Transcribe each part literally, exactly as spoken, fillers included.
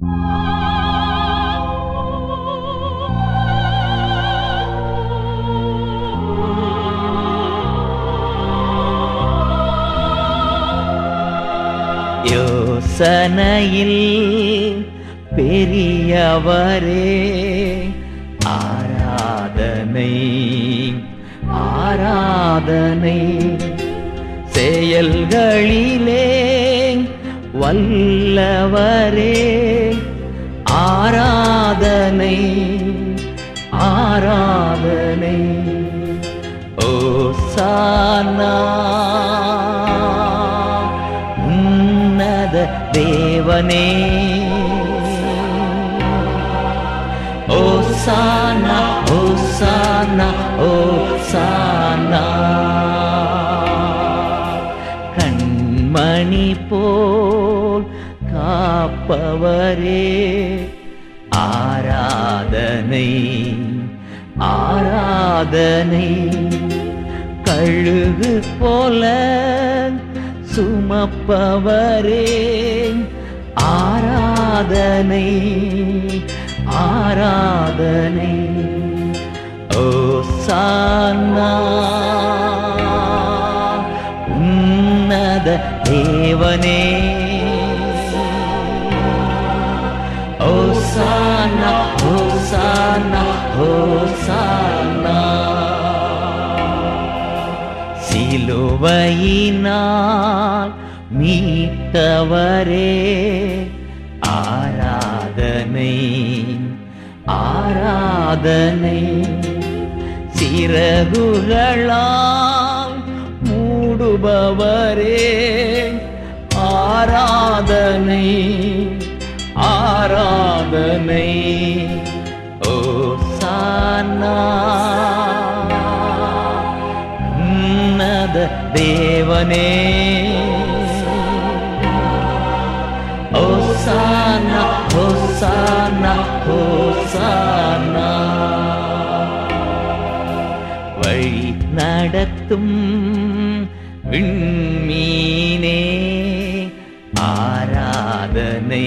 யோசனையில் பெரியவரே ஆராதனை ஆராதனை, செயல்களிலே வல்லவரே ஆராதனை ஆராதனை. ஓசானா உன்னத தேவனே, ஓசானா ஓசானா ஓசானா. கண்மணி போல் காப்பவரே ஆராதனை ஆராதனை. கழுகு போல சுமப்பவரே ஆராதனை ஆராதனை. ஓசானா உன்னத தேவனே, ஓசானா ஓசானா ஓசானா. சிலுவையினால் மீட்டவரே ஆராதனை ஆராதனை. சிறகுகளால் மூடுபவரே ஆராதனை ஆராதனை. ஓசானா உன்னத தேவனே, ஓசானா ஓசானா ஓசானா. வழி நடத்தும் விண்மீனே ஆராதனை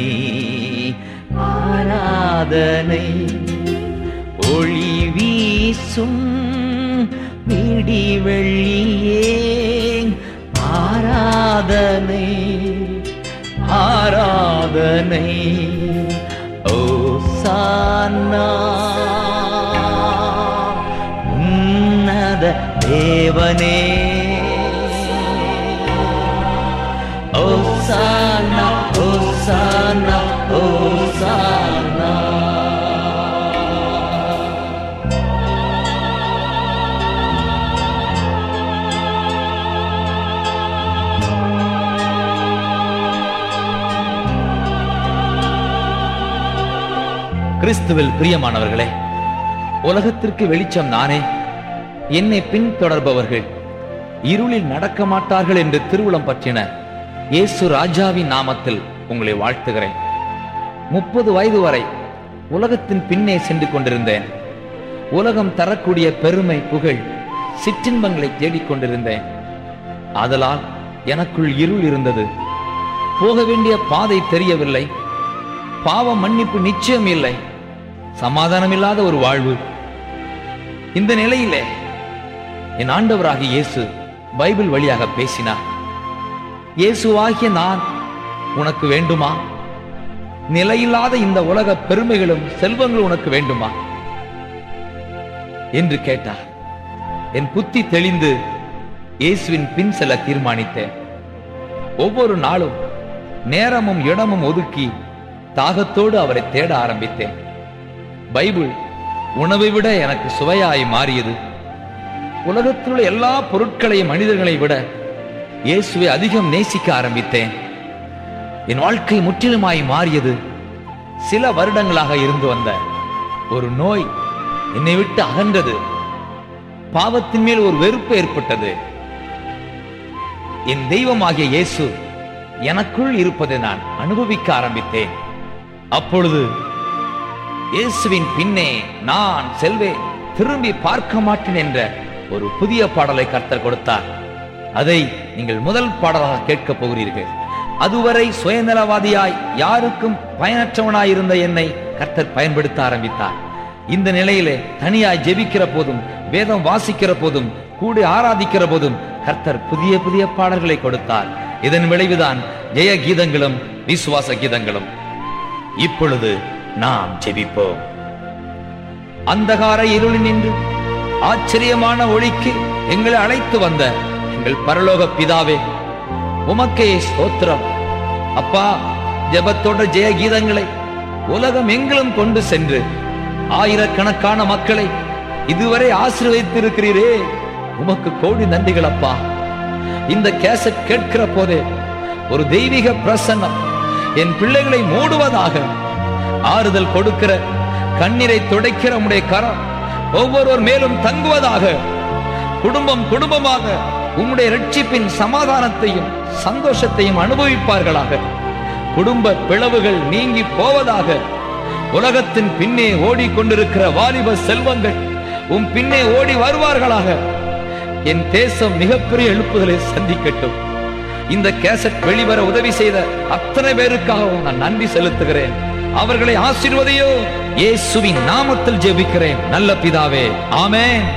ஆராதனை. ஒளி வீசும் விடிவெள்ளியே ஆராதனை ஆராதனை. ஓசானா உன்னத தேவனே, ஓசானா ஓசானா ஓசானா. கிறிஸ்துவில் பிரியமானவர்களே, உலகத்திற்கு வெளிச்சம் நானே. என்னை பின்தொடர்பவர்கள் இருளில் நடக்க மாட்டார்கள் என்று திருவுளம் பற்றின இயேசு ராஜாவின் நாமத்தில் உங்களை வாழ்த்துகிறேன். முப்பது வயது வரை உலகத்தின் பின்னே சென்று கொண்டிருந்தேன். உலகம் தரக்கூடிய பெருமை, புகழ், சிற்றின்பங்களை தேடிக்கொண்டிருந்தேன். ஆதலால் எனக்குள் இருள் இருந்தது. போக வேண்டிய பாதை தெரியவில்லை. பாவ மன்னிப்பு நிச்சயம் இல்லை. சமாதானமில்லாத ஒரு வாழ்வு. இந்த நிலையிலே என் ஆண்டவராகிய இயேசு பைபிள் வழியாக பேசினார். இயேசுவாகிய நான் உனக்கு வேண்டுமா? நிலையில்லாத இந்த உலக பெருமைகளும் செல்வங்களும் உனக்கு வேண்டுமா என்று கேட்டார். என் புத்தி தெளிந்து இயேசுவின் பின் செல்ல தீர்மானித்தேன். ஒவ்வொரு நாளும் நேரமும் இடமும் ஒதுக்கி தாகத்தோடு அவரை தேட ஆரம்பித்தேன். பைபிள் உணவை விட எனக்கு சுவையாய் மாறியது. உலகத்தில் உள்ள எல்லா பொருட்களையும் மனிதர்களை விட இயேசுவை அதிகம் நேசிக்க ஆரம்பித்தேன். என் வாழ்க்கை முற்றிலுமாய் மாறியது. சில வருடங்களாக இருந்து வந்த ஒரு நோய் என்னை விட்டு அகன்றது. பாவத்தின் மேல் ஒரு வெறுப்பு ஏற்பட்டது. என் தெய்வமாகிய இயேசு எனக்குள் இருப்பதை நான் அனுபவிக்க ஆரம்பித்தேன். அப்பொழுது இயேசுவின் பின்னே நான் செல்வேன், திரும்பி பார்க்க மாட்டேன் என்ற ஒரு புதிய பாடலை கர்த்தர் கொடுத்தார். அதை நீங்கள் முதல் பாடலாக கேட்க போகிறீர்கள். அதுவரை சுயநலவாதியாய் யாருக்கும் பயனற்றவனாயிருந்த என்னை கர்த்தர் பயன்படுத்த ஆரம்பித்தார். இந்த நிலையிலே தனியாய் ஜெபிக்கிற போதும், வேதம் வாசிக்கிற போதும், கூடி ஆராதிக்கிற போதும் கர்த்தர் புதிய புதிய பாடல்களை கொடுத்தார். இதன் விளைவுதான் ஜெய கீதங்களும் விசுவாச கீதங்களும். இப்பொழுது நாம் ஜெபிப்போம். அந்தகார இருளில் நின்று ஆச்சரியமான ஒளிக்கு எங்களை அழைத்து வந்த எங்கள் பரலோக பிதாவே, உமக்கே ஸ்தோத்திரம். அப்பா, ஜெபத்தோட ஜெய கீதங்களை உலகம் எங்கிலும் கொண்டு சென்று ஆயிரக்கணக்கான மக்களை இதுவரை ஆசீர்வதித்திருக்கிறீரே, உமக்கு கோடி நன்றிகள் அப்பா. இந்த கேசட் கேட்கிற போதே ஒரு தெய்வீக பிரசன்னம் என் பிள்ளைகளை மூடுவதாக, ஆறுதல் கொடுக்கிற, கண்ணீரை துடைக்கிற உம்முடைய கரம் ஒவ்வொருவர் மேலும் தங்குவதாக, குடும்பம் குடும்பமாக உம்முடைய இரட்சிப்பின் சமாதானத்தையும் சந்தோஷத்தையும் அனுபவிப்பார்களாக, குடும்ப பிளவுகள் நீங்கி போவதாக, உலகத்தின் பின்னே ஓடிக்கொண்டிருக்கிற வாலிப செல்வங்கள் உம் பின்னே ஓடி வருவார்களாக. என் தேசம் மிகப்பெரிய எழுப்புதலை சந்திக்கட்டும். இந்த கேசட் வெளிவர உதவி செய்த அத்தனை பேருக்காகவும் நான் நன்றி செலுத்துகிறேன். அவர்களை ஆசீர்வதியோ, இயேசுவின் நாமத்தில் ஜெபிக்கிறேன் நல்ல பிதாவே, ஆமென்.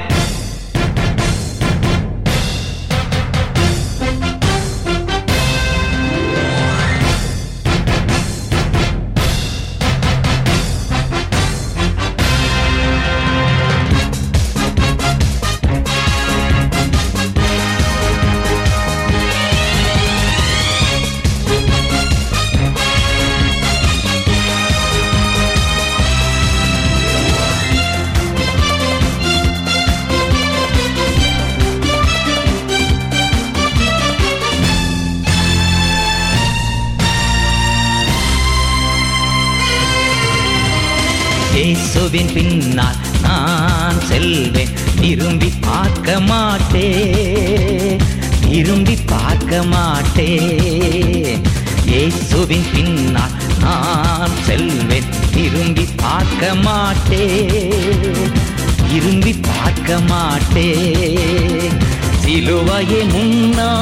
இயேசுவின் பின்னால் நான் செல்வேன், திரும்பி பார்க்க மாட்டேன், திரும்பி பார்க்க மாட்டேன். இயேசுவின் பின்னால் நான் செல்வேன், திரும்பி பார்க்க மாட்டேன், திரும்பி பார்க்க மாட்டேன். சிலுவையே முன்னா,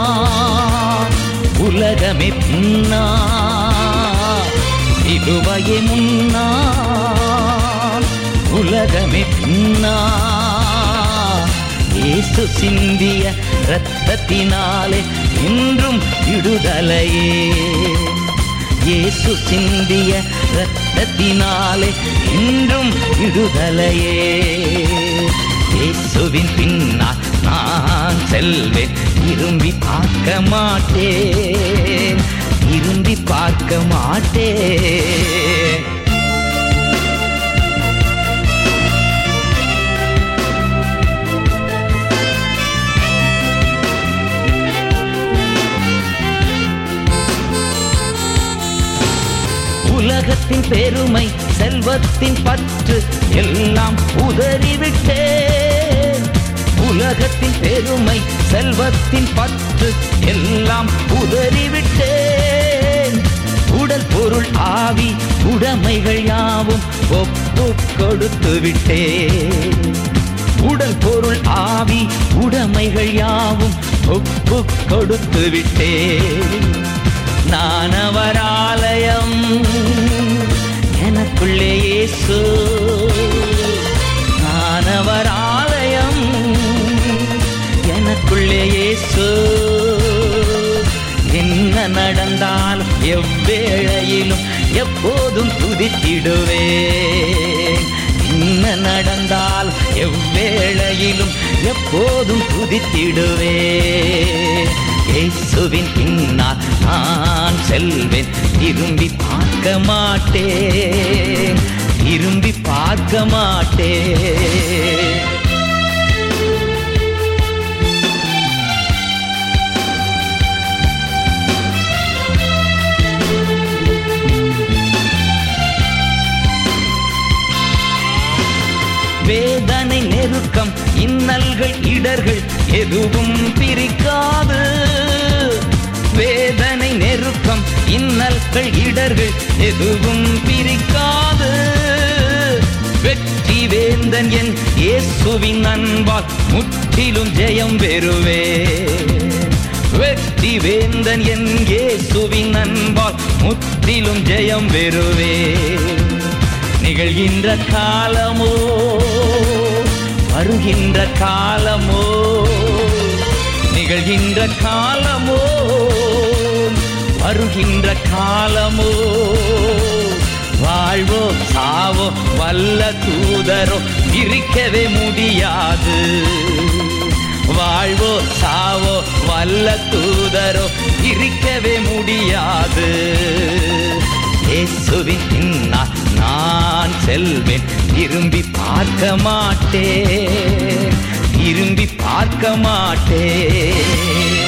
உலகமே பின்னா, சிலுவையே முன்னா, உலகமே பின்னா. இயேசு சிந்திய இரத்தத்தினாலே இன்றும் விடுதலையே, இயேசு சிந்திய இரத்தத்தினாலே இன்றும் விடுதலையே. இயேசுவின் பின்னால் நான் செல்வேன், திரும்பி பார்க்க மாட்டேன், திரும்பி பார்க்க மாட்டேன். உலகத்தின் பெருமை, செல்வத்தின் பற்று எல்லாம் உதறிவிட்டேன். உலகத்தின் பெருமை, செல்வத்தின் பற்று எல்லாம் உதறிவிட்டேன். உடல் பொருள் ஆவி உடைமைகள் யாவும் ஒப்பு கொடுத்து விட்டேன். உடல் பொருள் ஆவி உடைமைகள் யாவும் ஒப்பு கொடுத்து விட்டேன். நான் அவர் ஆலயம், எனக்குள்ளே இயேசு, நான் அவர் ஆலயம், எனக்குள்ளே இயேசு. என்ன நடந்தாலும் எவ்வேளையிலும் எப்போதும் துதித்திடுவேன். என்ன நடந்தாலும் எவ்வேளையிலும் எப்போதும் துதித்திடுவேன். இயேசுவின் பின்னால் நான் செல்வேன், திரும்பி பார்க்க மாட்டேன், திரும்பி பார்க்க மாட்டேன். வேதனை, நெருக்கம், இன்னல்கள், இடர்கள் எதுவும் பிரிக்காது. வேதனை, நெருக்கம், இன்னல்கள், இடர்கள் எதுவும் பிரிக்காது. வெற்றி வேந்தன் என் இயேசுவின் அன்பால் முற்றிலும் ஜெயம் பெறுவேன். வெற்றி வேந்தன் என் இயேசுவின் அன்பால் முற்றிலும் ஜெயம் பெறுவே. நிகழ்கின்ற காலமோ வருகின்ற காலமோ, நிகழ்கின்ற காலமோ வருகின்ற காலமோ, வாழ்வோ சாவோ வல்ல தூதரோ பிரிக்கவே முடியாது. வாழ்வோ சாவோ வல்ல தூதரோ பிரிக்கவே முடியாது. இயேசுவின் பின்னால் நான் செல்வேன், திரும்பி பார்க்க மாட்டேன், திரும்பி பார்க்க மாட்டேன்.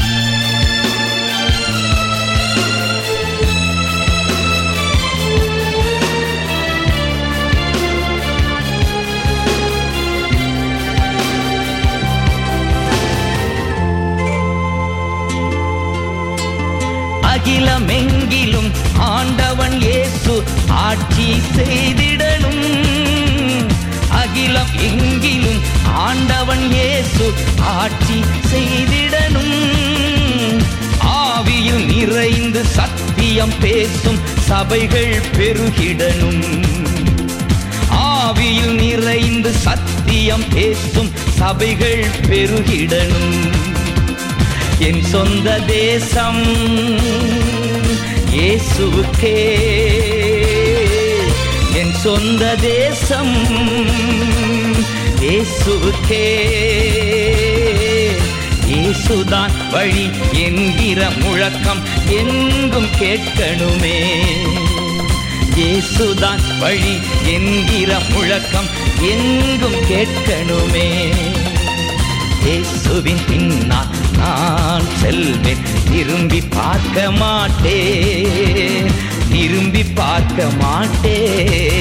அகிலமெங்கிலும் ஆண்டவன் இயேசு ஆட்சி செய்திடணும். அகிலம் எங்கிலும் ஆண்டவன் இயேசு ஆட்சி செய்திடணும். ஆவியில் நிறைந்து சத்தியம் பேசும் சபைகள் பெருகிடணும். ஆவியில் நிறைந்து சத்தியம் பேசும் சபைகள் பெருகிடணும். என் சொந்த தேசம் இயேசுவுக்கே, என் சொந்த தேசம் இயேசுவுக்கே. இயேசுதான் வழி என்கிற முழக்கம் எங்கும் கேட்கணுமே. இயேசுதான் வழி என்கிற முழக்கம் எங்கும் கேட்கணுமே. இயேசுவின் பின்னால் நான் செல்வேன், திரும்பி பார்க்க மாட்டேன், திரும்பி பார்க்க மாட்டேன்.